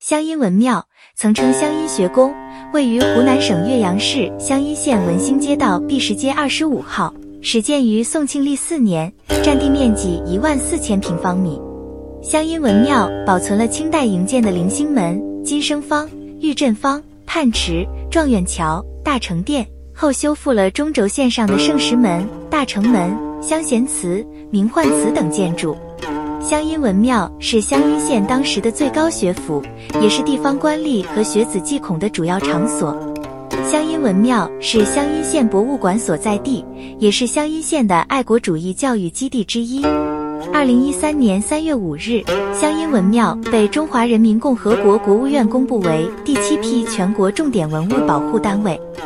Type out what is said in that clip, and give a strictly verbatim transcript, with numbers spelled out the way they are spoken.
湘阴文庙曾称湘阴学宫，位于湖南省岳阳市湘阴县文兴街道毕石街二十五号，始建于宋庆历四年，占地面积一万四千平方米。湘阴文庙保存了清代营建的棂星门、金生坊、玉振坊、泮池、状元桥、大成殿，后修复了中轴线上的圣石门、大成门、香贤祠、明焕祠等建筑。湘阴文庙是湘阴县当时的最高学府，也是地方官吏和学子祭孔的主要场所。湘阴文庙是湘阴县博物馆所在地，也是湘阴县的爱国主义教育基地之一。二零一三年三月五日，湘阴文庙被中华人民共和国国务院公布为第七批全国重点文物保护单位。